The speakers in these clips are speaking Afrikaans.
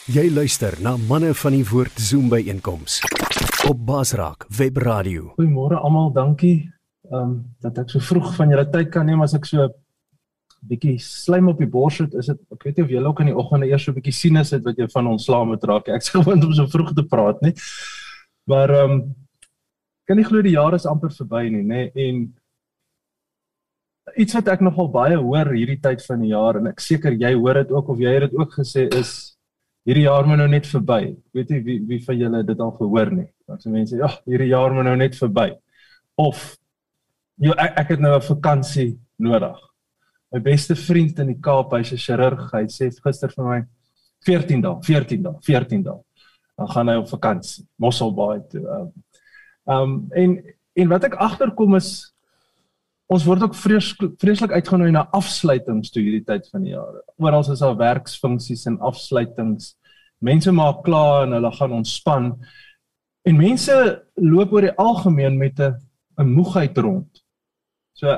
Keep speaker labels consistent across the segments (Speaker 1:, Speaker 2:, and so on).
Speaker 1: Jy luister na Manne van die Woord Zoom byeenkoms op Basraak Webradio.
Speaker 2: Goeiemôre almal, dankie dat ek so vroeg van julle tyd kan neem as ek so 'n bietjie slijm op die bors het. Is dit, ek weet nie of julle ook in die oggende eers so 'n bietjie sinus het wat jy van ontslae moet raak. Ek is gewoond om so vroeg te praat, nie. Maar kan nie glo die jaar is amper verby nie, nê? En iets wat ek nogal baie hoor hierdie tyd van die jaar, en ek seker jy hoor dit ook of jy het dit ook gesê, is hierdie jaar moet nou net verby. Ek weet nie wie van julle dit al gehoor nie. Want so mense sê, ja, hierdie jaar moet nou net verby. Of, ek het nou 'n vakansie nodig. My beste vriend in die Kaap, hy's 'n chirurg, hy sê gister vir my, 14 dae. Dan gaan hy op vakansie, Mosselbaai toe. En wat ek agterkom is, ons word ook vreeslik uitgenooi na afsluitings toe hierdie tyd van die jaar. Oral is daar werksfunksies en afsluitings. Mense maak klaar en hulle gaan ontspan. En mense loop oor die algemeen met 'n moegheid rond. So,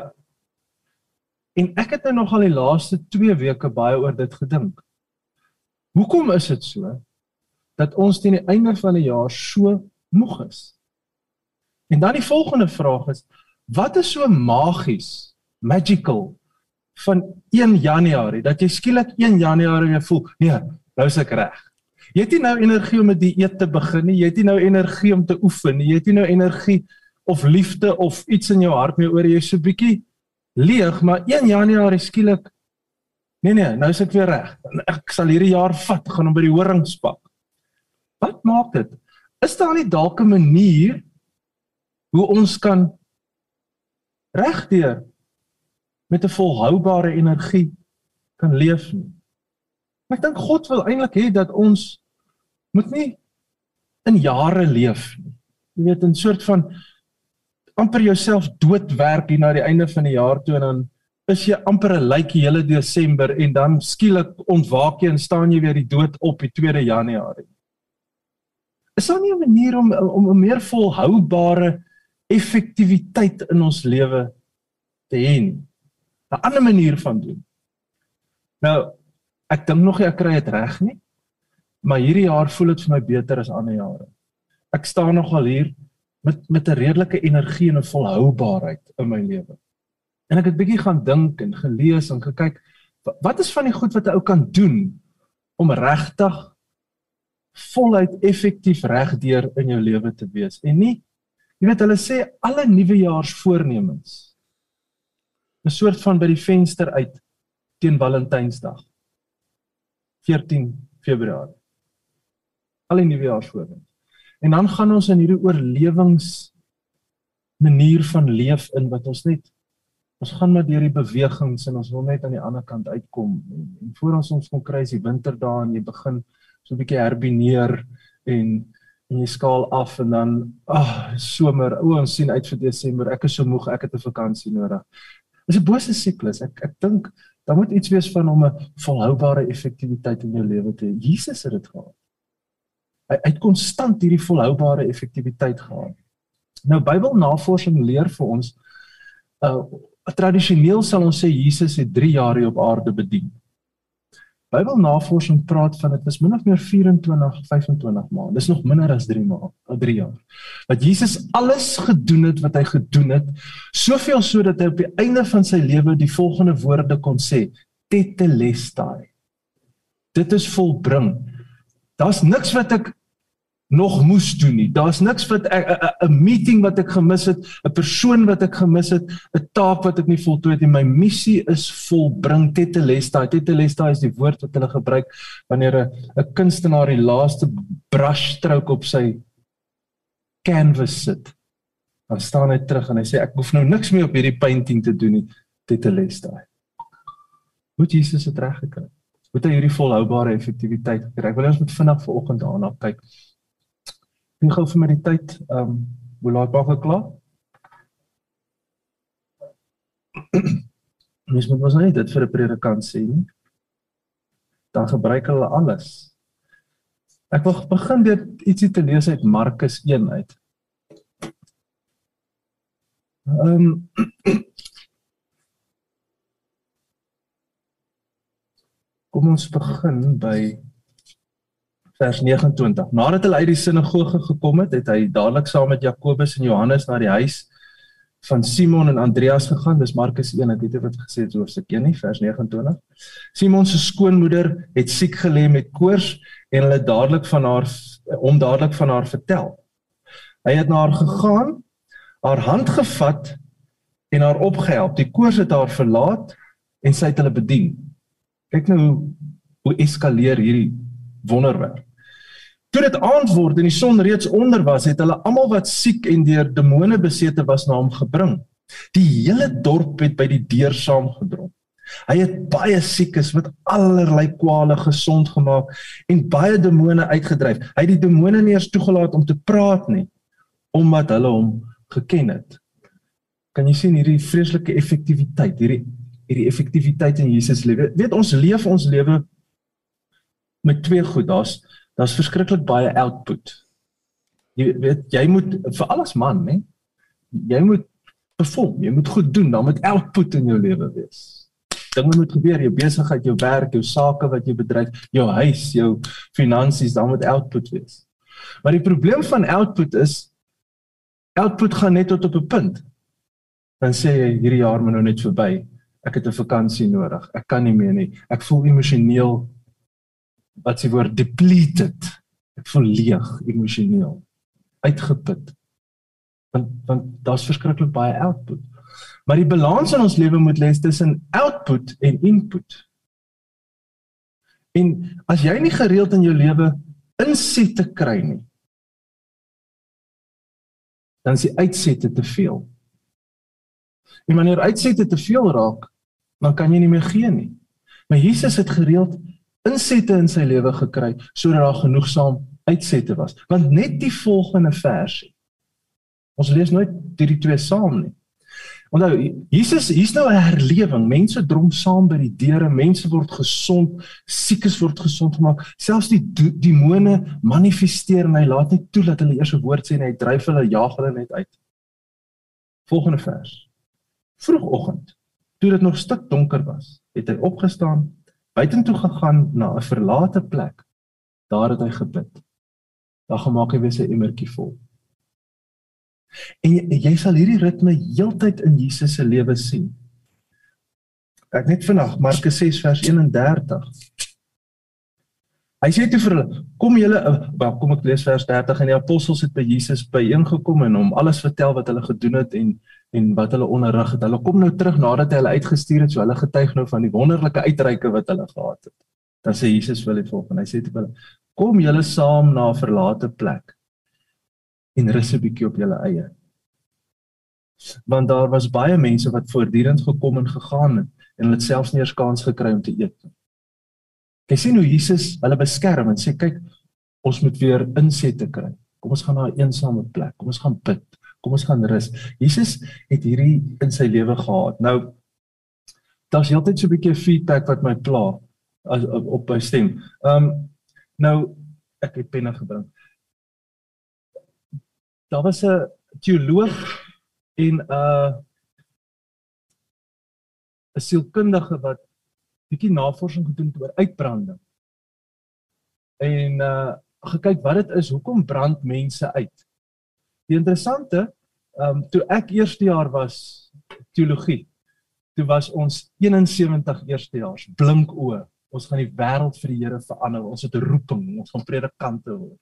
Speaker 2: en ek het nou nogal die laaste 2 weke baie oor dit gedink. Hoekom is dit so, dat ons teen die einde van die jaar so moeg is? En dan die volgende vraag is, wat is so magies, magical, van 1 Januarie, dat jy skielik 1 Januarie weer voel, nee, nou is ek reg. Jy het nie nou energie om 'n dieet te begin nie, jy het nie nou energie om te oefen nie, jy het nie nou energie of liefde of iets in jou hart meer oor, jy is so bietjie leeg, maar 1 Januarie skielik, nee, nou is ek weer reg. Ek sal hierdie jaar vat, gaan hom by die horings pak. Wat maak dit? Is daar nie dalk 'n manier hoe ons kan regdeur met 'n volhoubare energie kan leef nie? Ek dink God wil eintlik hê dat ons moet nie in jare leef nie. Jy weet, 'n soort van amper jouself doodwerk hier na die einde van die jaar toe, en dan is jy amper 'n lijk die hele Desember, en dan skielik ontwaak jy en staan jy weer die dood op die 2 Januarie. Is daar nie 'n manier om 'n meer volhoubare effektiwiteit in ons lewe te hê nie? 'n ander manier van doen. Nou, ek dink nog nie ek kry dit reg nie, maar hierdie jaar voel dit vir my beter as ander jare. Ek staan nogal hier met 'n redelike energie en 'n volhoubaarheid in my lewe. En ek het bietjie gaan dink en gelees en gekyk, wat is van die goed wat 'n ou kan doen om regtig voluit effektief regdeur in jou lewe te wees? En nie, jy weet, hulle sê alle nuwejaarsvoornemens 'n soort van by die venster uit teen Valentynsdag, 14 Februarie. Alle nuwejaarsvoornemens. En dan gaan ons in hierdie oorlewings manier van leef in, wat ons gaan maar deur die bewegings en ons wil net aan die ander kant uitkom. En voor ons kon kry is die winterdae en jy begin so 'n bietjie herbineer en jy skaal af en dan, somer, ons sien uit vir Desember, ek is so moeg, ek het 'n vakansie nodig. Dit is 'n bose siklus. Ek dink, daar moet iets wees van om 'n volhoubare effektiwiteit in jou lewe te hê. Jesus het dit gehad. Hy het konstant hierdie volhoubare effektiwiteit gehad. Nou, Bybelnavorsing leer vir ons, tradisioneel sal ons sê Jesus het 3 jaar hier op aarde bedien. Bybelnavorsing praat van, dit was min of meer 24, 25 maande, dis nog minder as 3 jaar. Dat Jesus alles gedoen het wat hy gedoen het, soveel so dat hy op die einde van sy lewe die volgende woorde kon sê, tetelestai. Dit is volbring. Daar's niks wat ek nog moes doen nie. Daar's niks wat 'n meeting wat ek gemis het, 'n persoon wat ek gemis het, 'n taak wat ek nie voltooi het nie. My missie is volbring, tetelestai. Tetelestai is die woord wat hulle gebruik wanneer 'n kunstenaar die laaste brushstroke op sy canvas sit. Dan staan hy terug en hy sê, ek hoef nou niks meer op hierdie painting te doen nie, tetelestai. Moet Jesus het reg gekry? Moet hy hierdie volhoubare effektiwiteit gekry? Ek wil ons met vinnig vanoggend daarna kyk. Wie gou vir my die tyd, hoe laat maak ek klaar? Mens moet ons nie dit vir 'n predikant sê nie. Dan gebruik hulle alles. Ek wil begin deur ietsie te lees uit Markus 1 uit. Kom ons begin by vers 29. Nadat hulle uit die sinagoge gekom het, het hy dadelik saam met Jakobus en Johannes na die huis van Simon en Andreas gegaan. Dis Markus 1, ek weet nie wat gesê het hoofstuk 1 nie, vers 29. Simon se skoonmoeder het siek gelê met koors en hulle dadelik van haar vertel. Hy het na haar gegaan, haar hand gevat en haar opgehelp. Die koors het haar verlaat en sy het hulle bedien. Kyk nou hoe eskaleer hierdie wonderwerk. Toe dit aand word en die son reeds onder was, het hulle almal wat siek en deur demone besete was na hom gebring. Die hele dorp het by die deur saamgedrom. Hy het baie siekes met allerlei kwale gesond gemaak en baie demone uitgedryf. Hy het die demone nie eers toegelaat om te praat nie, omdat hulle hom geken het. Kan jy sien hierdie vreeslike effektiwiteit, hierdie effektiwiteit in Jesus lewe? Weet, ons lewe met twee goed. Daar's verskriklik baie output. Jy weet, jy moet, vir alles man, né? Jy moet perform, jy moet goed doen, dan moet output in jou lewe wees. Dinge moet gebeur, jou besigheid, jou werk, jou sake wat jy bedryf, jou huis, jou finansies, dan moet output wees. Maar die probleem van output is, output gaan net tot op 'n punt. Dan sê jy, hierdie jaar moet nou net verby, ek het 'n vakansie nodig, ek kan nie meer nie, ek voel emosioneel, wat is die woord, depleted, ek voel leeg, emosioneel, uitgeput, want daar's verskriklik baie output. Maar die balans in ons lewe moet lees tussen output en input. En as jy nie gereeld in jou lewe insette kry nie, dan is die uitsette te veel. En wanneer uitsette te veel raak, dan kan jy nie meer gee nie. Maar Jesus het gereeld insette in sy lewe gekry, sodat daar genoegsaam uitsette was. Want net die volgende versie, ons lees nooit die twee saam nie. Onthou, Jesus, hier's nou 'n herlewing, mense drom saam by die deure, mense word gesond, siekes word gesond gemaak, selfs die demone manifesteer en hy laat nie toe dat hulle eers 'n woord sê en hy dryf hulle, jaag hulle net uit. Volgende vers. Vroegoggend, toe dit nog stik donker was, het hy opgestaan, buitentoe gegaan na 'n verlate plek. Daar het hy gebid. Daar gemaak hy weer sy emmertjie vol. En jy sal hierdie ritme heeltyd in Jesus se lewe sien. Ek net vandag, Markus 6 vers 31. Hy sê toe vir hulle, kom ek lees vers 30, en die apostels het by Jesus byeengekom en hom alles vertel wat hulle gedoen het en wat hulle onderrig het. Hulle kom nou terug nadat hy hulle uitgestuur het, so hulle getuig nou van die wonderlike uitreike wat hulle gehad het. Dan sê Jesus vir hulle volgende, hy sê toe vir hulle, kom julle saam na 'n verlate plek en rus 'n bietjie op julle eie. Want daar was baie mense wat voortdurend gekom en gegaan het en hulle het selfs nie eers kans gekry om te eet. Jy sien hoe Jesus hulle beskerm en sê, kyk, ons moet weer insette kry. Kom ons gaan na 'n eensame plek, kom ons gaan bid, kom ons gaan rus. Jesus het hierdie in sy lewe gehad. Nou, daar's heeltyd so 'n bietjie feedback wat my pla op my stem. Nou, ek het penne gebring. Daar was 'n teoloog en 'n sielkundige wat bietjie navorsing gedoen het oor uitbranding. En gekyk wat dit is, hoekom brand mense uit? Die interessante, toe ek eerstejaar was teologie, toe was ons 71 eerstejaars, blink oë. Ons gaan die wêreld vir die Here verander, ons het 'n roeping, ons gaan predikante word.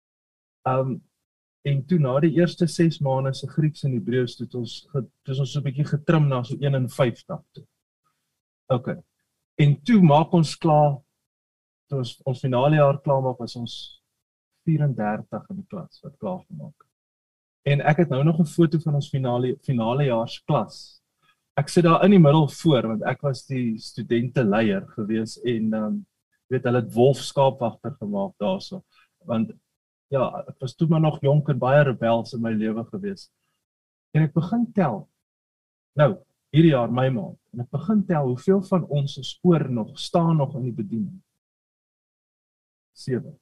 Speaker 2: En toe na die eerste 6 maande se Grieks en Hebreëus, toe ons so 'n bietjie getrim na so 51 toe. Okay. En toe maak ons klaar, toe ons finale jaar klaar maak, was ons 34 in die klas wat klaar gemaak het. En ek het nou nog 'n foto van ons finale jaars klas. Ek sit daar in die middel voor, want ek was die studenteleier gewees en weet hulle het wolfskaapwagter gemaak daarso. Want ja, ek was toe maar nog jonk en baie rebels in my lewe gewees. En ek begin tel. Nou, hierdie jaar my maand. En ek begin tel hoeveel van ons is oor nog, staan nog in die bediening. 7.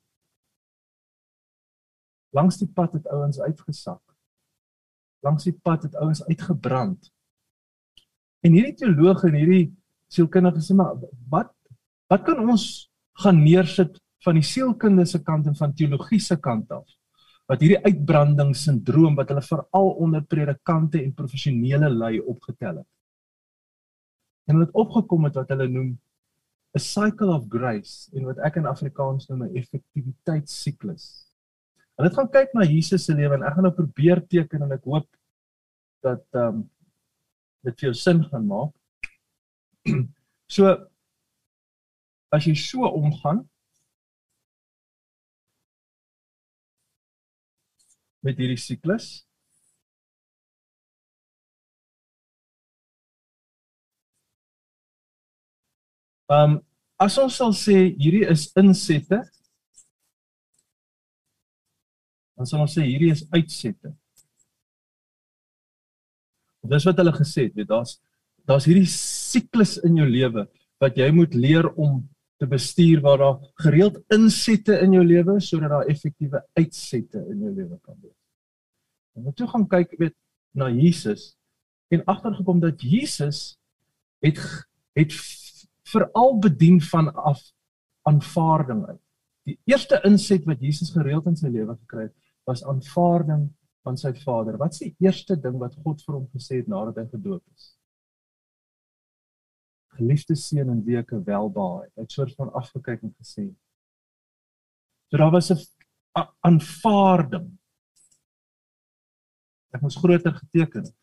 Speaker 2: Langs die pad het ouens uitgesak. Langs die pad het ouens uitgebrand. En hierdie teoloog en hierdie sielkundige sê, maar wat kan ons gaan neersit van die sielkunde se kant en van teologie se kant af, wat hierdie uitbrandingssindroom wat hulle veral onder predikante en professionele lei opgetel het. En hulle het opgekom met wat hulle noem 'n cycle of grace, en wat ek in Afrikaans noem 'n effektiwiteitssiklus. Hulle het gaan kyk na Jesus se lewe, en ek gaan nou probeer teken, en ek hoop dat dit vir jou sin gaan maak. So, as jy so omgaan met hierdie siklus, as ons sal sê, hierdie is insette, dan sal ons sê, hierdie is uitsette. Dis wat hulle gesê het, weet, daar's hierdie siklus in jou lewe, wat jy moet leer om te bestuur, waar daar gereeld insette in jou lewe, sodat daar effektiewe uitsette in jou lewe kan wees. En wat toe gaan kyk, weet, na Jesus, en agtergekom dat Jesus het veral bedien vanaf aanvaarding uit. Die eerste inset wat Jesus gereeld in sy lewe gekry het, was aanvaarding van sy Vader. Wat is die eerste ding wat God vir hom gesê het nadat hy gedoop is? Geliefde seun in wie ek welbehaag. Hy het soort van afgekyk en gesê. So daar was 'n aanvaarding. Ek moes groter geteken het.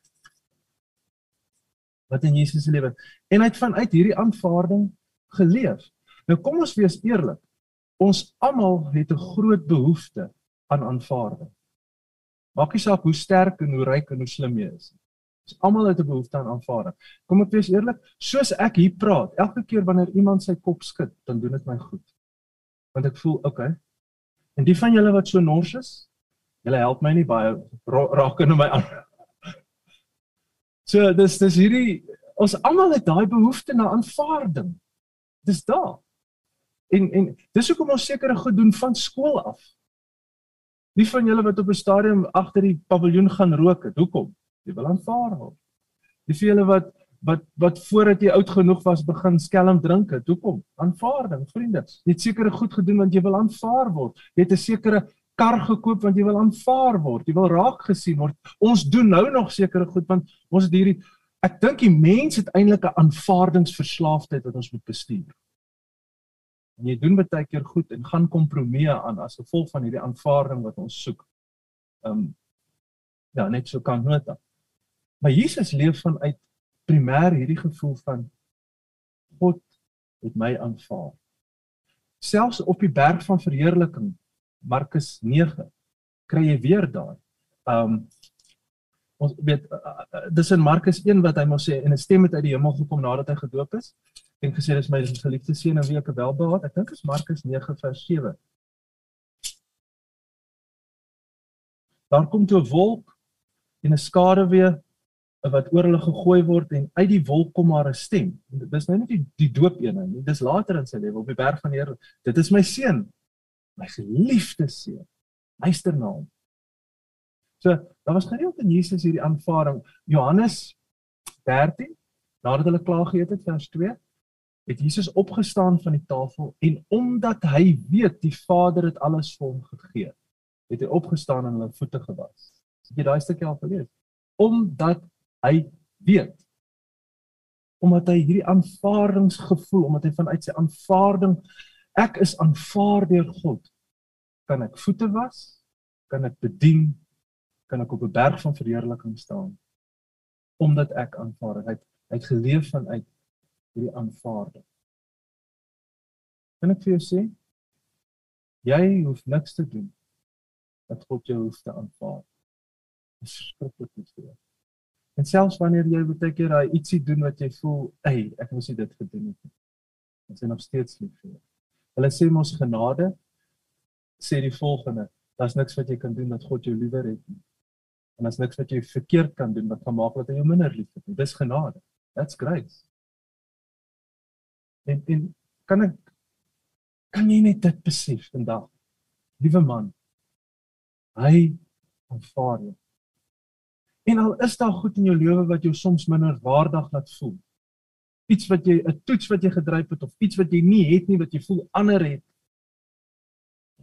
Speaker 2: Wat in Jesus se lewe. En hy het vanuit hierdie aanvaarding geleef. Nou kom ons wees eerlik. Ons almal het 'n groot behoefte aan aanvaarding. Maak nie saak hoe sterk en hoe ryk en hoe slim jy is. Ons almal het 'n behoefte aan aanvaarding. Kom ek wees eerlik, soos ek hier praat, elke keer wanneer iemand sy kop skud, dan doen dit my goed. Want ek voel, okay. En die van julle wat so nors is, julle help my nie baie, raak in my aan. So, dis hierdie, ons almal het daai behoefte na aanvaarding. Dis daar. En dis hoekom ons sekere goed doen van skool af. Nie van julle wat op 'n stadium agter die paviljoen gaan rook het. Hoekom? Jy wil aanvaar word. Die vir julle wat voordat jy oud genoeg was begin skelm drink het. Hoekom? Aanvaarding, vriende. Jy het sekere goed gedoen want jy wil aanvaar word. Jy het 'n sekere kar gekoop want jy wil aanvaar word. Jy wil raak gesien word. Ons doen nou nog sekere goed want ons het hierdie, ek dink die mens het eintlik 'n aanvaardingsverslaafdheid wat ons moet bestuur. En jy doen baie keer goed en gaan kompromieë aan as gevolg van hierdie aanvaarding wat ons soek. Ja, net so kan nota. Maar Jesus leef vanuit primêr hierdie gevoel van God het my aanvaar. Selfs op die berg van verheerliking, Markus 9, kry jy weer daai. Ons weet, dis in Markus 1 wat hy moet sê, en 'n stem het uit die hemel gekom nadat hy gedoop is, en gesê, dis my geliefde seun in wie ek welbehaag. Ek dink is Markus 9 vers 7. Daar kom toe 'n wolk en 'n skaduwee wat oor hulle gegooi word, en uit die wolk kom maar 'n stem. Dis nou nie die doop ene nie, dis later in sy lewe op die berg van die Here. Dit is my seun, my geliefde seun. Luister na hom. So, daar was gereeld in Jesus hierdie aanvaarding. Johannes 13, nadat hulle klaar geëet het, vers 2, het Jesus opgestaan van die tafel, en omdat hy weet die Vader het alles vir hom gegee, het hy opgestaan en hulle voete gewas. Het jy daai stukkie al gelees? Omdat hy weet. Omdat hy hierdie aanvaardingsgevoel, omdat hy vanuit sy aanvaarding, ek is aanvaar deur God, kan ek voete was, kan ek bedien, kan ek op 'n berg van verheerliking staan, omdat ek aanvaar. Hy het geleef vanuit hierdie aanvaarding. Kan ek vir jou sê, jy hoef niks te doen, dat God jou hoef te aanvaar. Dit is verskriklik iets vir jou. En selfs wanneer jy baie keer daai ietsie doen wat jy voel, ek moes nie dit gedoen het nie. Dit is nog steeds lief vir jou. Hulle sê mos genade, sê die volgende, daar's niks wat jy kan doen dat God jou liewer het nie. En daar's niks wat jy verkeerd kan doen wat gaan maak dat hy jou minder lief het nie. Dis genade. That's grace. En kan jy net dit besef vandag? Liewe man, hy aanvaar jou. En al is daar goed in jou lewe wat jou soms minder waardig laat voel. Iets wat jy, 'n toets wat jy gedryf het, of iets wat jy nie het nie, wat jy voel ander het.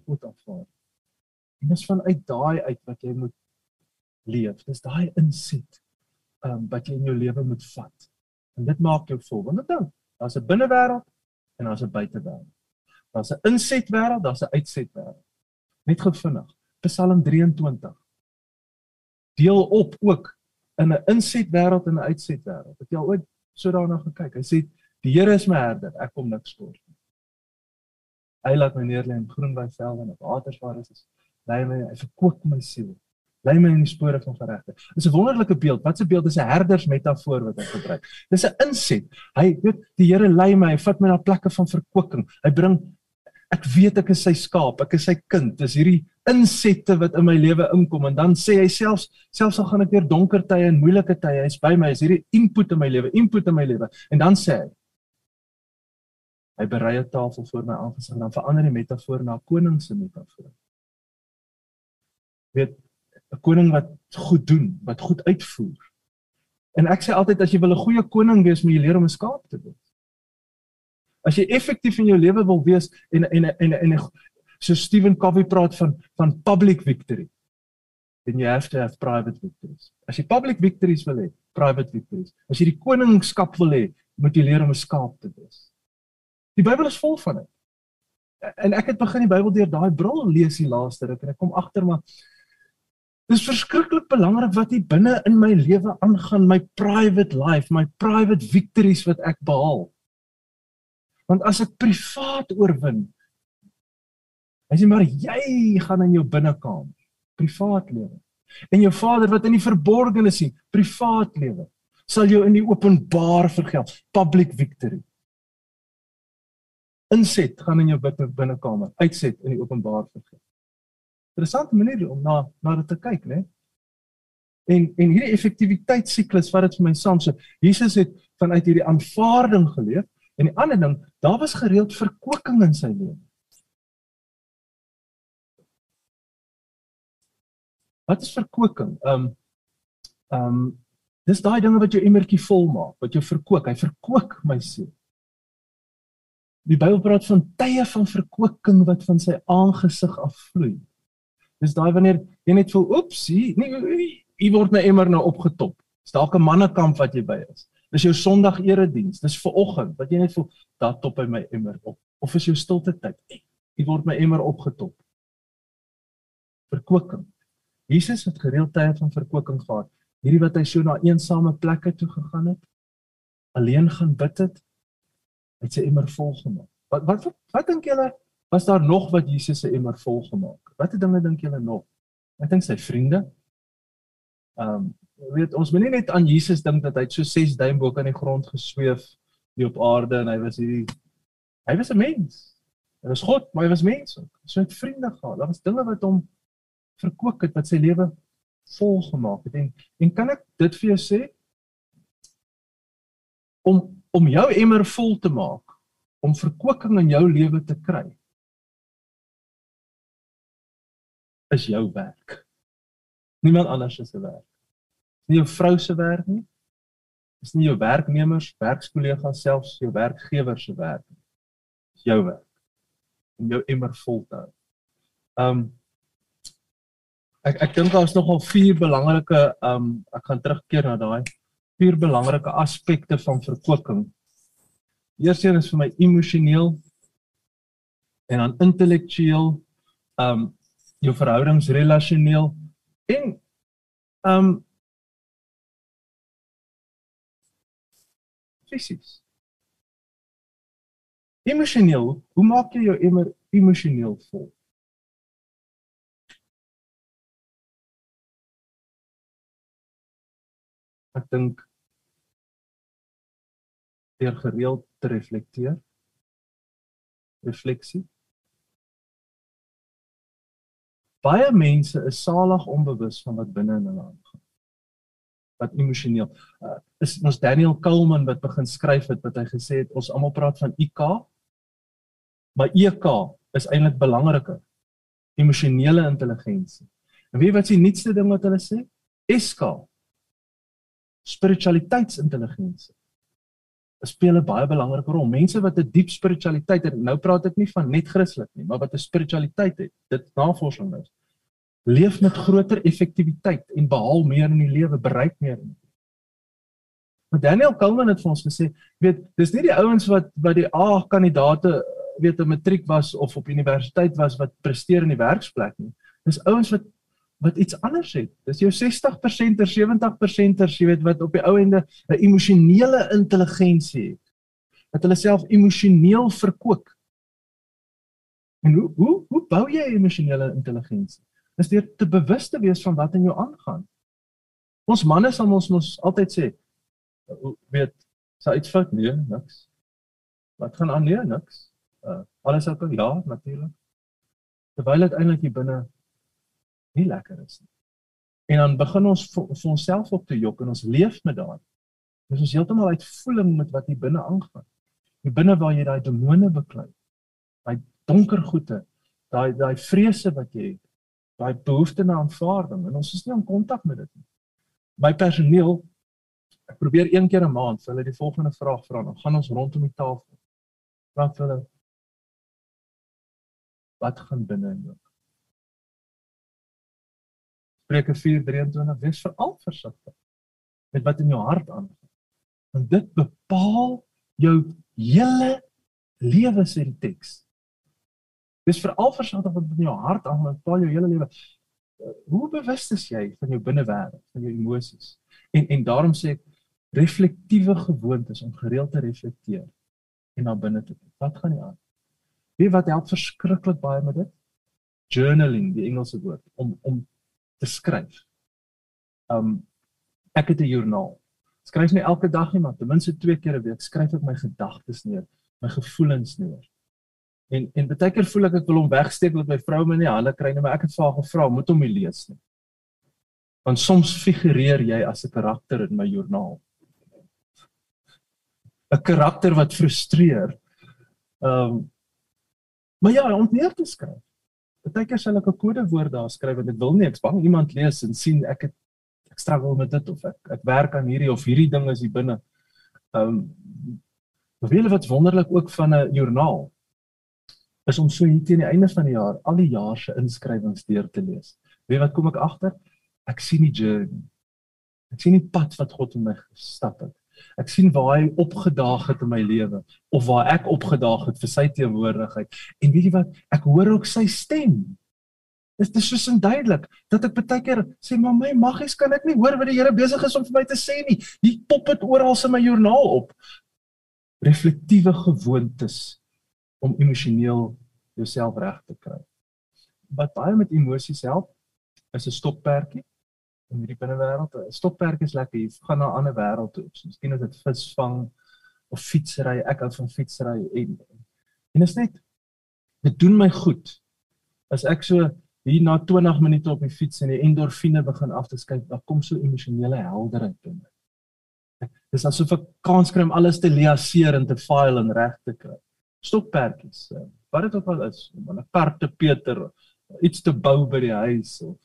Speaker 2: God aanvaar. En dis vanuit daai uit wat jy moet leef. Dis daai inset wat jy in jou lewe moet vat. En dit maak jou vol. Want dan, daar's 'n binnewêreld en daar's 'n buitewêreld. Daar's 'n insetwêreld, daar's 'n uitsetwêreld. Net gou vinnig. Psalm 23. Deel op ook in 'n insetwêreld en 'n uitsetwêreld. Het jy al ooit so daarna gekyk? Hy sê, die Here is my herder, ek kom niks kort nie. Hy laat my neerlê in groen weivelde en op waters waar is. Lei my, hy verkoop my siel. Lei my in die spore van geregtigheid. Dis 'n wonderlike beeld. Wat 'n beeld? Dis 'n herdersmetafoor wat hy gebruik. Dis 'n inset. Hy weet die Here lei my, hy vat my na plekke van verkwikking. Hy bring, ek weet ek is sy skaap, ek is sy kind. Dis hierdie insette wat in my lewe inkom en dan sê hy selfs al gaan ek deur donker tye en moeilike tye, hy's by my, is hierdie input in my lewe. En dan sê hy berei 'n tafel voor my aangesig en dan verander die metafoor na 'n koning se metafoor. Weet 'n koning wat goed doen, wat goed uitvoer. En ek sê altyd, as jy wil 'n goeie koning wees, moet jy leer om 'n skaap te wees. As jy effektief in jou lewe wil wees, en so Stephen Covey praat van public victory, then you have to have private victories. As jy public victories wil hê, private victories. As jy die koningskap wil hê, moet jy leer om 'n skaap te wees. Die Bybel is vol van dit. En ek het begin die Bybel deur daai bril lees die laaste ruk, en ek kom agter, maar dis verskriklik belangrik wat hier binne in my lewe aangaan, my private life, my private victories wat ek behaal. Want as ek privaat oorwin, hy sê maar jy gaan in jou binnekamer, privaat lewe. En jou Vader wat in die verborgene sien, privaat lewe, sal jou in die openbaar vergeld, public victory. Inset gaan in jou binnekamer, uitset in die openbaar vergeld. Interessante manier om na dit te kyk, né? En hierdie effektiwiteitssiklus wat dit vir my saam so, Jesus het vanuit hierdie aanvaarding geleef, en die ander ding, daar was gereeld verkwikking in sy lewe. Wat is verkwikking? Dis daai dinge wat jou emmertjie vol maak, wat jou verkwik. Hy verkwik my siel. Die Bybel praat van tye van verkwikking wat van sy aangesig afvloei. Dis daai wanneer jy net voel, oeps, hier word my emmer nou opgetop. Dis dalk 'n mannekamp wat jy by is. Dis jou Sondag erediens, dis vanoggend, wat jy net voel, daar top hy my emmer op. Of is jou stilte tyd, hier word my emmer opgetop. Verkwikking. Jesus het gereeld tye van verkwikking gehad. Hierdie wat hy so na eensame plekke toe gegaan het, alleen gaan bid het, het sy emmer volgemaak. Wat dink julle, was daar nog wat Jesus se emmer volgemaak? Watter dinge dink julle nog? Ek dink sy vriende. Weet, ons moet nie net aan Jesus dink dat hy so 6 duim bo aan die grond gesweef hier op aarde en hy was 'n mens. Hy was God, maar hy was mens ook. So het vriende gehad. Daar was dinge wat hom verkwik het, wat sy lewe volgemaak het. En kan ek dit vir jou sê? Om jou emmer vol te maak, om verkwikking in jou lewe te kry, is jou werk. Niemand anders se werk. Nie jou vrou se werk nie. Dis nie jou werknemers, werkskollegas, selfs jou werkgewer se werk nie. Dis jou werk. Om jou emmer vol te hou. Ek dink daar is nogal 4 belangrike, ek gaan terugkeer na daai 4 belangrike aspekte van verkwikking. Die eerste een is vir my emosioneel, en dan intellektueel, jou verhoudings relasioneel, en fisies. Emosioneel, hoe maak jy jou emmer emosioneel vol? Ek dink deur gereeld te reflekteer, refleksie. Baie mense is salig onbewus van wat binne in hulle aangaan. Wat emosioneel. Is ons Daniel Kuhlman wat begin skryf het, wat hy gesê het, ons almal praat van IQ, maar EQ is eintlik belangriker. Emosionele intelligensie. En weet wat is die nuutste ding wat hulle sê? SQ. Spiritualiteitsintelligensie. speel 'n baie belangrike rol. Mense wat 'n diep spiritualiteit het, nou praat ek nie van net Christelik nie, maar wat 'n spiritualiteit het, dit navorsing is, leef met groter effektiwiteit en behaal meer in die lewe, bereik meer in die lewe. Maar Daniel Kalman het vir ons gesê, weet, dis nie die ouens wat die A-kandidate, weet, 'n matriek was of op universiteit was wat presteer in die werksplek nie. Dis ouens wat iets anders het. Dis jou 60%er, 70%ers, jy weet, wat op die ou ende 'n emosionele intelligensie het. Dat hulle self emosioneel verkoop. En hoe bou jy emosionele intelligensie? Dis deur te bewus te wees van wat in jou aangaan. Ons manne sal ons altyd sê, weet, sal iets fout? Nee, niks. Wat gaan aan? Nee, niks. Alles oké? Ja, natuurlik. Terwyl dit eintlik hier binne nie lekker is nie. En dan begin ons vir onsself op te jok en ons leef met daai. Dis ons heeltemal uitvoeling met wat hier binne aangaan. Hier binne waar jy daai demone beklei, daai donker goeie, daai vrese wat jy het, daai behoefte na aanvaarding, en ons is nie in kontak met dit nie. My personeel, ek probeer 1 keer 'n maand vir hulle die volgende vraag vra, dan gaan ons rondom die tafel. Vra vir hulle, wat gaan binne in jou? Spreuke 4:23, wees veral versigtig met wat in jou hart aangaan. Want dit bepaal jou hele lewe, sê die teks. Wees veral versigtig wat in jou hart aangaan, bepaal jou hele lewe. Hoe bewus is jy van jou binnewêreld, van jou emosies? En daarom sê ek, reflektiewe gewoontes om gereeld te reflekteer en na binne te kyk. Wat gaan nie aan? Weet wat help verskriklik baie met dit? Journaling, die Engelse woord, om te skryf. Ek het 'n joernaal. Skryf nie elke dag nie, maar ten minste 2 keer 'n week skryf ek my gedagtes neer, my gevoelens neer. En baie keer voel ek wil hom wegsteek met my vrou my in die hande kry, maar ek het vir haar gevra, moet hom nie lees nie. Want soms figureer jy as 'n karakter in my joernaal. 'n Karakter wat frustreer. Maar ja, om neer te skryf. Baie keer sal ek 'n kodewoord daar skryf, want ek wil nie, ek's bang iemand lees en sien ek struggle met dit, of ek werk aan hierdie, of hierdie ding is hier binne. Weet wat wonderlik ook van 'n joernaal, is om so hier teen die einde van die jaar, al die jaar se inskrywings deur te lees. Weet wat kom ek agter? Ek sien die journey. Ek sien die pad wat God in my gestap het. Ek sien waar hy opgedaag het in my lewe, of waar ek opgedaag het vir sy teenwoordigheid. En weet jy wat? Ek hoor ook sy stem. Dit is so duidelik, dat ek baie keer sê, maar my maggies kan ek nie hoor wat die Here besig is om vir my te sê nie. Die pop het oral in my joernaal op. Reflektiewe gewoontes om emosioneel jouself reg te kry. Wat baie met emosies help, is 'n stoppertjie in hierdie binnewêreld. 'n Stoppertjie is lekker, jy gaan na 'n ander wêreld toe. Miskien is dit visvang of fietsry. Ek hou van fietsry en is net, dit doen my goed. As ek so hier na 20 minute op die fiets en die endorfine begin af te skryf, dan kom so emosionele helderheid in my. Dis asof ek kans kry om alles te liaseer en te file en reg te kry. Stoppertjies, wat dit ook al is, om 'n kar te peter, iets te bou by die huis, of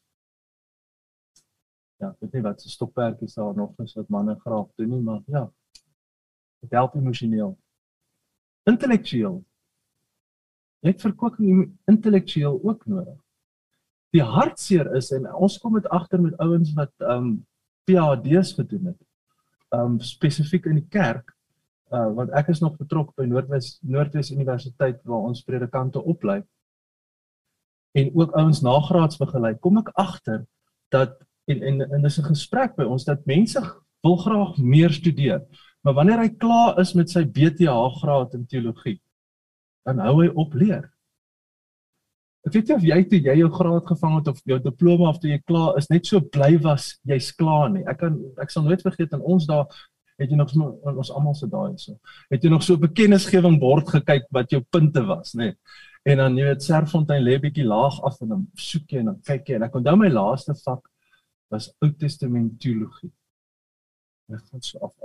Speaker 2: ja, weet nie wat so stoppertjies daar nog is wat manne graag doen nie, maar ja, dit help emosioneel. Intellektueel. Jy het verkwikking intellektueel ook nodig. Die hartseer is, en ons kom dit agter met ouens wat PhD's gedoen het, spesifiek in die kerk, want ek is nog betrokke by Noordwes Universiteit waar ons predikante oplei, en ook ouens nagraads begelei, kom ek agter dat, en dis 'n gesprek by ons, dat mense wil graag meer studeer, maar wanneer hy klaar is met sy BTH graad in teologie, dan hou hy op leer. Ek weet nie of jy toe jy jou graad gevang het, of jou diploma, of toe jy klaar is, net so bly was, jy's klaar nie. Ek sal nooit vergeet, in ons dae, het jy nog so, ons almal se dae so, het jy nog so 'n bekennisgewing bord gekyk, wat jou punte was, nee. En dan, jy weet, Serfontein lê bietjie laag af, en dan soek jy, en dan kyk jy, en ek onthou my laaste vak, was Ou Testament teologie. En ek gaan so af.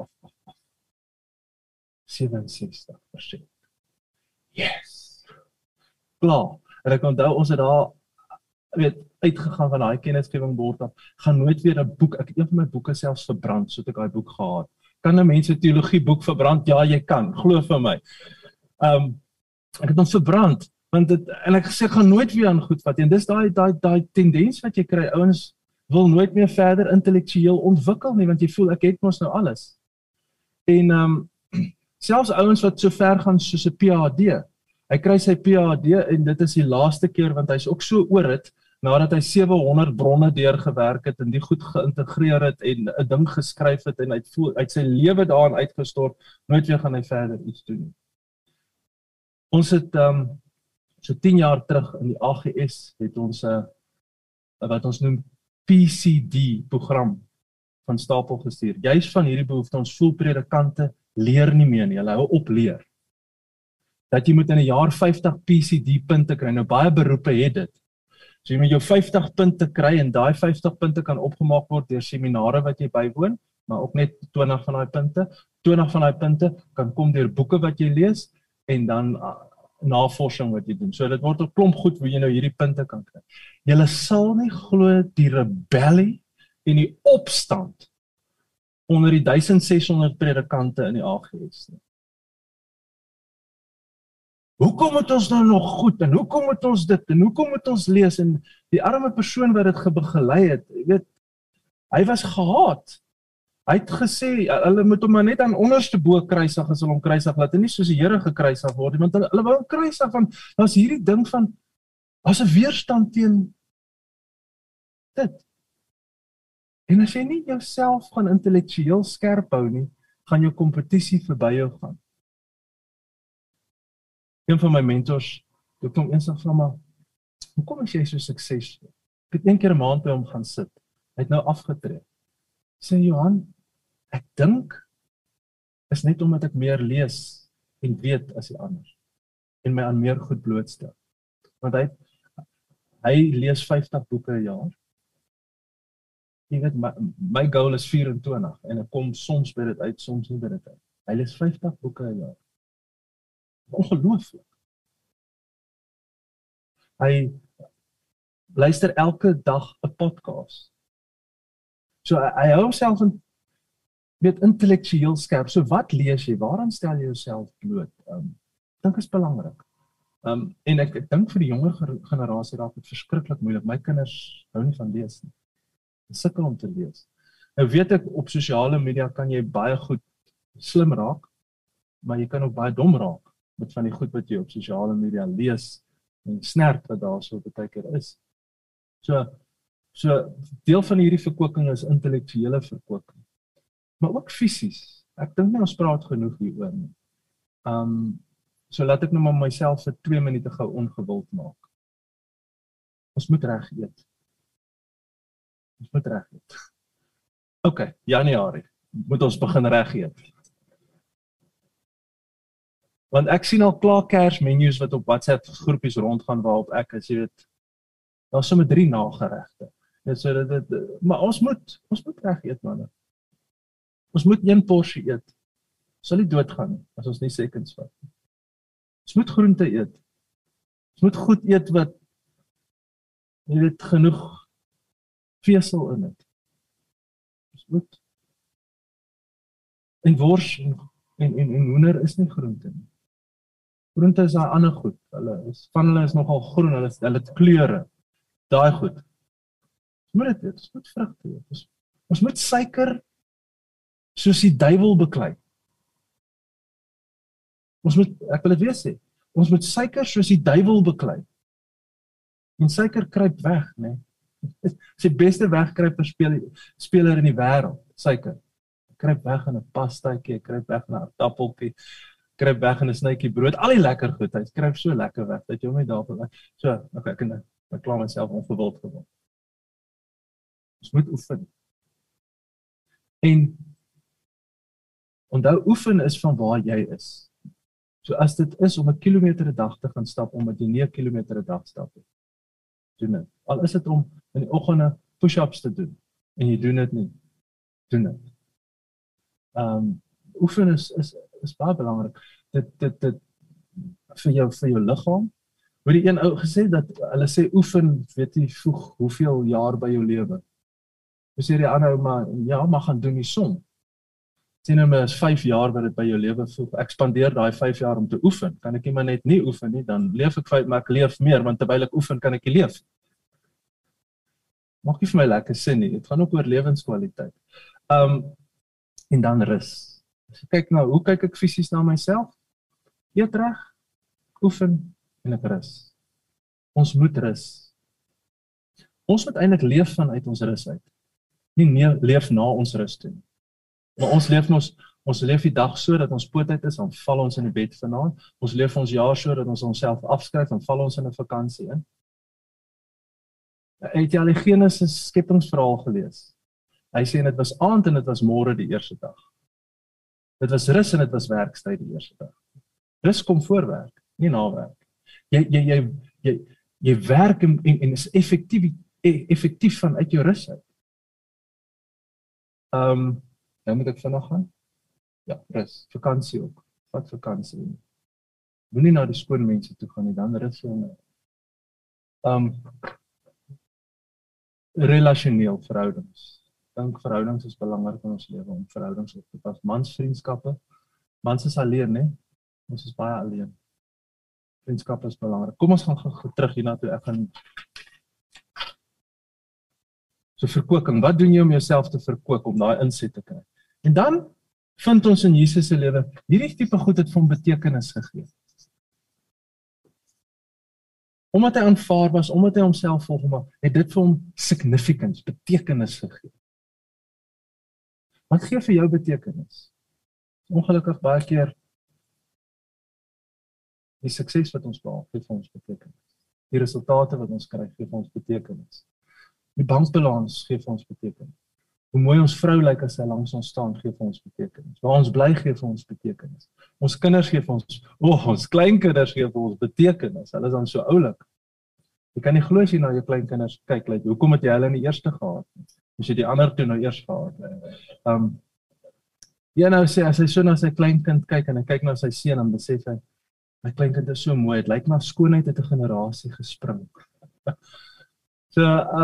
Speaker 2: 67%. Yes! Klaar. En ek onthou, ons het daar, weet, uitgegaan van daai kennisgewing bord af, gaan nooit weer 'n boek, ek het een van my boeke selfs verbrand, so het ek daai boek gehad, Kan 'n mens 'n teologieboek verbrand? Ja, jy kan, glo vir my. Ek het hom verbrand, want en ek gesê, ek gaan nooit weer aan goed vat nie. En dis daai tendens wat jy kry, ouens wil nooit meer verder intellektueel ontwikkel nie, want jy voel, ek het mos nou alles. En selfs ouens wat so ver gaan soos 'n PhD, hy kry sy PhD en dit is die laaste keer, want hy's ook so oor dit, nadat hy 700 bronne deurgewerk het en die goed geïntegreer het en 'n ding geskryf het en uit sy lewe daarin uitgestort, nooit weer gaan hy verder iets doen nie. Ons het so 10 jaar terug in die AGS het ons wat ons noem PCD program van stapel gestuur. Juist van hierdie behoefte, ons voel predikante leer nie meer nie, hulle hou op leer. Dat jy moet in 'n jaar 50 PCD punte kry. Nou baie beroepe het dit. So jy moet jou 50 punte kry en daai 50 punte kan opgemaak word deur seminare wat jy bywoon, maar ook net 20 van daai punte. 20 van daai punte kan kom deur boeke wat jy lees en dan navorsing wat jy doen. So dit word 'n klomp goed waar jy nou hierdie punte kan kry. Julle sal nie glo die rebellie en die opstand onder die 1600 predikante in die AGS nie. Hoekom moet ons nou nog goed, en hoekom moet ons dit, en hoekom moet ons lees, en die arme persoon wat dit begelei het, jy weet, hy was gehaat. Hy het gesê, hulle moet hom maar net aan onderste bo kruisig as hulle hom kruisig laat, en nie soos die Here gekruisig word, want hulle wou hom kruisig, want daar's hierdie ding van, as 'n weerstand teen dit. En as jy nie jouself gaan intellektueel skerp hou nie, gaan jou kompetisie verby jou gaan. Een van my mentors, ek kom eendag vra maar, hoekom is jy so suksesvol? Ek het 1 keer 'n maand by hom gaan sit. Hy het nou afgetree. Sê Johan, ek dink is net omdat ek meer lees en weet as die ander en my aan meer goed blootstel. Want hy lees 50 boeke 'n jaar. Jy weet, my goal is 24 en ek kom soms by dit uit, soms nie by dit uit. Hy lees 50 boeke 'n jaar. Ongelooflik. Hy luister elke dag 'n podcast. So hy hou homself intellektueel skerp. So wat lees jy? Waaraan stel jy jouself bloot? Ek dink is belangrik. En ek dink vir die jonger generasie raak dit verskriklik moeilik. My kinders hou nie van lees nie. Hulle sukkel om te lees. Nou weet ek, op sosiale media kan jy baie goed slim raak, maar jy kan ook baie dom raak met van die goed wat jy op sosiale media lees en snert wat daar so baie keer is. So deel van hierdie verkwikking is intellektuele verkwikking. Maar ook fisies. Ek dink nie ons praat genoeg hieroor nie. So laat ek nou maar myself vir 2 minute gou ongewild maak. Ons moet reg eet. Ons moet reg eet. OK, Januarie. Moet ons begin reg eet. Want ek sien al klaar Kersmenus wat op WhatsApp groepies rondgaan waarop ek as jy weet, daar is sommer 3 nageregte. Maar ons moet reg eet, manne. Ons moet 1 porsie eet. Sal nie doodgaan nie, as ons nie seconds vat. Ons moet groente eet. Ons moet goed eet wat, jy weet, genoeg vesel in het. Ons moet. En wors en hoender is nie groente nie. Groente is daai ander goed. Hulle is nogal groen, hulle het kleure. Daai goed. Ons moet dit eet, ons moet vrugte eet. Ons moet suiker soos die duiwel beklei. Ek wil dit weer sê, ons moet suiker soos die duiwel beklei. En suiker kruip weg, né? Dis die beste wegkruiper speler in die wêreld, suiker. Kruip weg in 'n pastaatjie, kruip weg in 'n appeltjie, kruip weg in 'n snytjie brood, al die lekker goed, hy kruip so lekker weg, dat jy hom net daarvoor weg. So, okay, ek klaar myself ongewild geword. Ons moet oefen. En onthou, oefen is van waar jy is. So as dit is om 'n kilometer 'n dag te gaan stap, omdat jy nie 'n kilometer 'n dag stap nie, doen dit. Al is dit om in die oggende push-ups te doen, en jy doen dit nie, doen dit. Oefen is baie belangrik. Dit vir jou liggaam. Hoor die een ou gesê dat hulle sê oefen, weet jy, voeg hoeveel jaar by jou lewe. Sê die ander ou maar ja, maar gaan doen die som. sien nou maar is 5 jaar wat dit by jou lewe voeg. Ek spandeer daai 5 jaar om te oefen. Kan ek maar net nie oefen nie, dan leef ek 5, maar ek leef meer, want terwyl ek oefen kan ek nie leef. Maak nie vir my lekker sin nie. Dit gaan ook oor lewenskwaliteit. En dan rus. As ek kyk hoe kyk ek fisies na myself? Eet reg, oefen en ek rus. Ons moet rus. Ons moet eintlik leef vanuit ons rus uit. Nie leef na ons rus toe nie. Maar ons leef die dag so dat ons poot uit is, dan val ons in die bed vanaand. Ons leef ons jaar so dat ons onsself afskryf, dan val ons in 'n vakansie in. Het jy al die Genesis skepingsverhaal gelees? Hy sê dit was aand en dit was môre die eerste dag. Dit was rus en dit was werkstyd die eerste dag. Rus kom voor werk, nie na werk. Jy werk en is effektief vanuit jou rus uit. Nou moet ek vinnig gaan. Ja, rus, vakansie ook. Vat vakansie. Moenie na die skoon mense toe gaan nie, dan rus jy. Relasioneel verhoudings. Ek dink verhoudings is belangrik in ons lewe om verhoudings op te pas. Mansvriendskappe. Mans is alleen, né? Ons is baie alleen. Vriendskappe is belangrik. Kom ons gaan terug hiernatoe. Ek gaan so verkoeking. Wat doen jy om jouself te verkoop om daai inset te kry? En dan vind ons in Jesus se lewe hierdie tipe goed het vir hom betekenis gegee. Omdat hy aanvaar was, omdat hy homself volgemaak, het dit vir hom significance, betekenis gegee. Wat gee vir jou betekenis? Ongelukkig baie keer die sukses wat ons behaal, gee vir ons betekenis. Die resultate wat ons kry, gee vir ons betekenis. Die bankbalans gee vir ons betekenis. Hoe mooi ons vrou lyk as sy langs ons staan, gee vir ons betekenis. Waar ons bly gee vir ons betekenis. Ons kinders gee vir ons kleinkinders gee vir ons betekenis. Hulle is dan so oulik. Jy kan nie glo as jy na jou kleinkinders kyk, hoekom het jy hulle nie eers gehad nie? As jy die ander toe nou eers gehad. Ja, nou sê, as hy so na sy kleinkind kyk en hy kyk na sy seun, dan besef hy, my kleinkind is so mooi, het lyk maar skoonheid het 'n generasie gespring. So,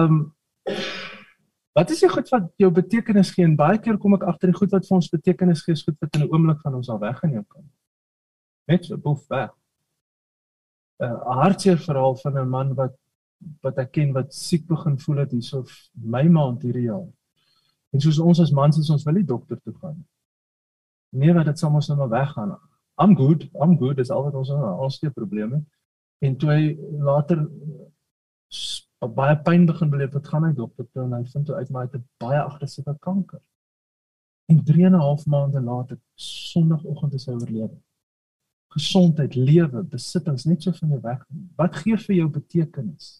Speaker 2: wat is die goed wat jou betekenis gee? En baie keer kom ek agter die goed wat vir ons betekenis gee, is goed wat in 'n oomblik van ons al weggeneem kan. Net so, boef, weg. 'n Hartseer verhaal van 'n man wat ek ken, wat siek begin voel het hierso my maand hierdie jaar. En soos ons as mans is, ons wil nie dokter toe gaan. Nee, wat dit sal ons nou maar weggaan. I'm good, dis al wat ons die probleme. En toe hy later baie pyn begin beleef, wat gaan hy dokter toe, en hy vind uit, maar hy het 'n baie aggressiewe kanker. En 3,5 maande later, Sondagoggend is hy oorlede. Gesondheid, lewe, besittings, net so van jou weg. Wat gee vir jou betekenis?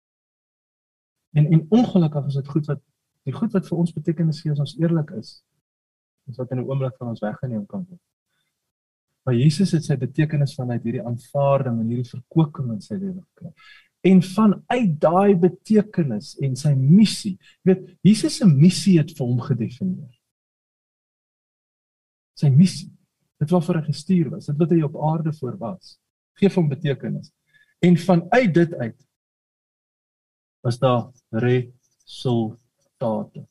Speaker 2: En ongelukkig is dit die goed wat vir ons betekenis gee, as ons eerlik is wat in 'n oomblik van ons weggeneem kan word. Maar Jesus het sy betekenis vanuit hierdie aanvaarding en hierdie verkoeking in sy lewe gekry. En vanuit daai betekenis en sy missie, Jesus se missie het vir hom gedefinieer. Sy missie, dit waarvoor hy gestuur was, dit wat hy op aarde voor was, gee hom betekenis. En vanuit dit uit was daar resultate.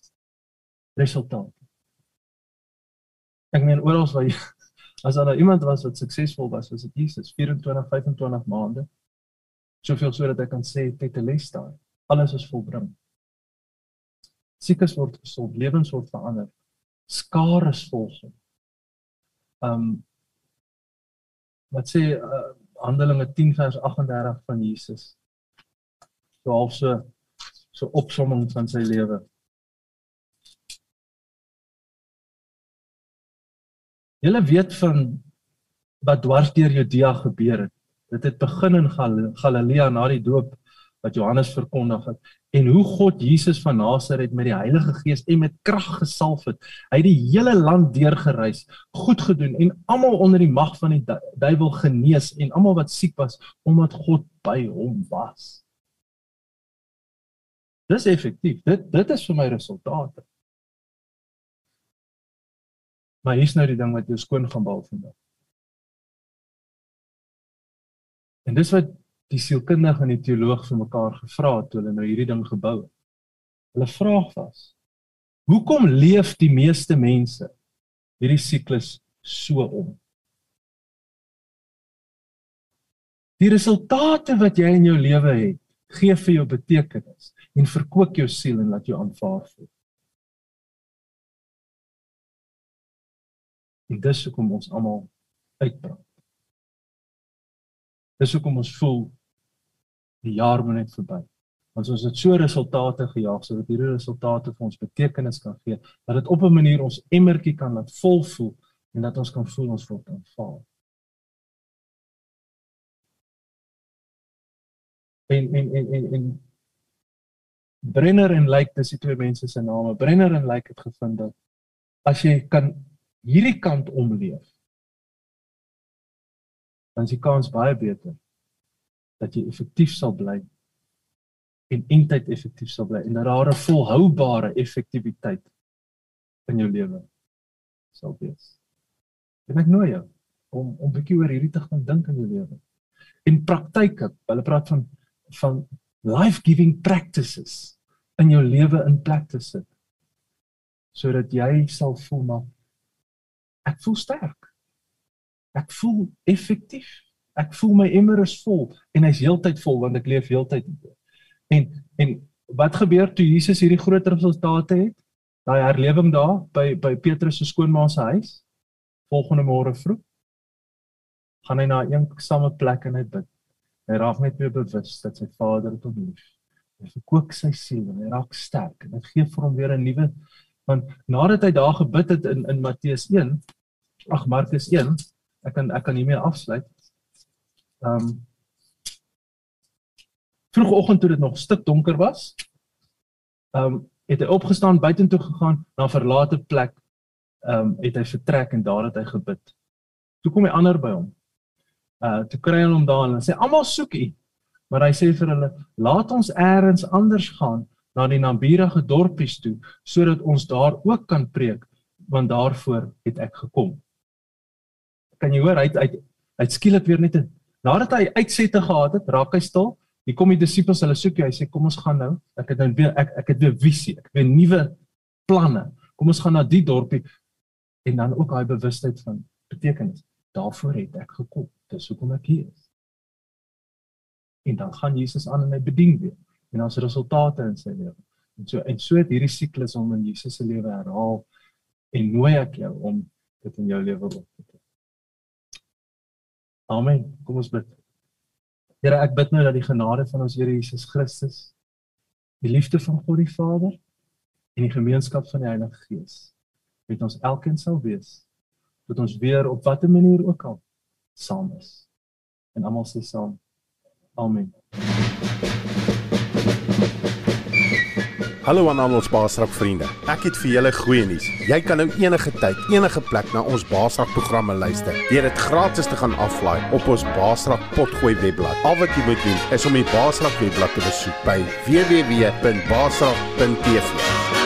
Speaker 2: Ek meen, oral waar jy, as daar nou iemand was wat suksesvol was dit Jesus, 24, 25 maande, soveel so dat ek kan sê, tetelestai, alles is volbring. Siekes word gesond, lewens word verander, skares volg hom. Wat sê Handelinge 10 vers 38 van Jesus, so half so opsomming van sy lewe. Julle weet van wat dwars deur Judea gebeur het. Dit het begin in Galilea na die doop wat Johannes verkondig het. En hoe God Jesus van Nasaret met die Heilige Gees en met krag gesalf het. Hy het die hele land deurgereis, goed gedoen en almal onder die mag van die duiwel genees en almal wat siek was, omdat God by hom was. Dis effektief. Dit is vir my resultate. Maar hier's nou die ding wat jou skoon gaan bal vandag. En dis wat die sielkundige en die teoloog vir mekaar gevra het, toe hulle nou hierdie ding gebou het. Hulle vraag was, hoekom leef die meeste mense hierdie siklus so om. Die resultate wat jy in jou lewe het, gee vir jou betekenis en verkoop jou siel en laat jou aanvaar voel. En dis hoekom ons almal uitbrand. Dis hoekom ons voel, die jaar moet net verby. Want ons het so resultate gejaag, sodat hierdie resultate vir ons betekenis kan gee, dat dit op 'n manier ons emmertjie kan laat vol voel, en dat ons kan voel ons word aanvaar. En Brenner en Lyk, dis die twee mense se name. Brenner en Lyk het gevind dat as jy kan hierdie kant omleef, dan is die kans baie beter dat jy effektief sal bly en eintlik effektief sal bly en dat daar 'n volhoubare effektiwiteit in jou lewe sal wees. En ek nooi jou om bietjie oor hierdie te gaan dink in jou lewe. En praktyke, hulle praat van life-giving practices in jou lewe in plek te sit, sodat jy sal voel, maar ek voel sterk, ek voel effektief, ek voel my emmer is vol, en hy's heeltyd vol, want ek leef heeltyd in. En wat gebeur toe Jesus hierdie groot resultate het? Daai herlewing daar, by Petrus se skoonma se huis, volgende môre vroeg, gaan hy na 'n eensame plek en hy bid. Hy raak net weer bewus dat sy Vader het hom lief. Hy verkoop sy siel en hy raak sterk en dit gee vir hom weer 'n nuwe, want nadat hy daar gebid het in Markus 1, ek kan hiermee afsluit. Vroegoggend toe dit nog stik donker was, het hy opgestaan, buitentoe gegaan, na 'n verlate plek, het hy vertrek en daar het hy gebid. Toe kom hy ander by hom. Toe kry hy hom daar en hy sê, almal soek U, maar hy sê vir hulle, laat ons elders anders gaan, na die naburige dorpies toe, sodat ons daar ook kan preek, want daarvoor het ek gekom. Kan jy hoor, hy het skielik weer net, nadat hy uitsette gehad het, raak hy stil, hier kom die disippels, hulle soek jy, hy sê, kom ons gaan nou, ek het weer visie, ek het weer nuwe planne, kom ons gaan na die dorpie, en dan ook hy bewustheid van betekenis, daarvoor het ek gekom, dis hoekom ek hier is. En dan gaan Jesus aan en hy bedien weer, en dan is resultate in sy lewe. En so het hierdie siklus om in Jesus se lewe herhaal, en nooi ek jou om dit in jou lewe op te doen. Amen, kom ons bid. Here, ek bid nou dat die genade van ons Here Jesus Christus, die liefde van God die Vader, en die gemeenskap van die Heilige Gees, met ons elkeen sal wees, dat ons weer op watter manier ook al, saam is. En almal sê saam, Amen.
Speaker 3: Hallo aan al ons Baasrak vriende. Ek het vir julle goeie nuus. Jy kan nou enige tyd, enige plek na ons Baasrak programme luister. Deur dit gratis te gaan aflaai op ons Baasrak Potgooi webblad. Al wat jy moet doen is om die Baasrak webblad te besoek by www.baasrak.tv.